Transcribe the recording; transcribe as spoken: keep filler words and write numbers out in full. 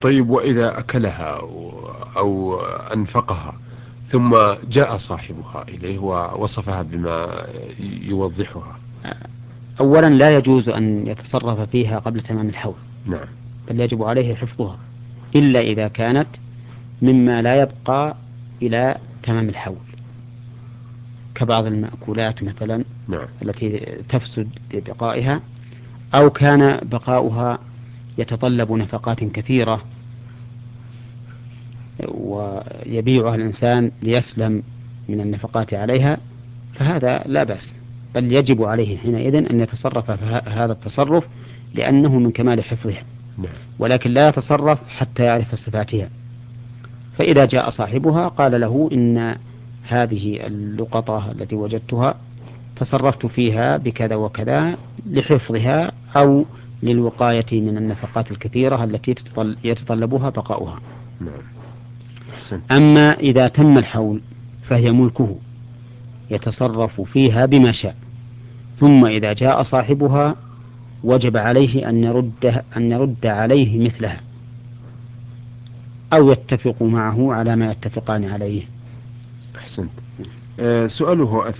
طيب وإذا أكلها أو, أو أنفقها ثم جاء صاحبها إليه ووصفها بما يوضحها؟ أولا لا يجوز أن يتصرف فيها قبل تمام الحول، نعم. بل يجب عليه حفظها، إلا إذا كانت مما لا يبقى إلى تمام الحول، كبعض المأكولات مثلا نعم. التي تفسد ببقائها، أو كان بقاؤها يتطلب نفقات كثيرة ويبيعها الإنسان ليسلم من النفقات عليها، فهذا لا بأس، بل يجب عليه حينئذ أن يتصرف هذا التصرف لأنه من كمال حفظها، نعم. ولكن لا يتصرف حتى يعرف صفاتها. فإذا جاء صاحبها قال له إن هذه اللقطة التي وجدتها تصرفت فيها بكذا وكذا لحفظها أو للوقاية من النفقات الكثيرة التي يتطلبها بقاؤها. نعم. أحسنت. أما إذا تم الحول فهي ملكه يتصرف فيها بما شاء، ثم إذا جاء صاحبها وجب عليه أن يرد أن يرد عليه مثلها، أو يتفق معه على ما يتفقان عليه. أحسنت. أه سؤاله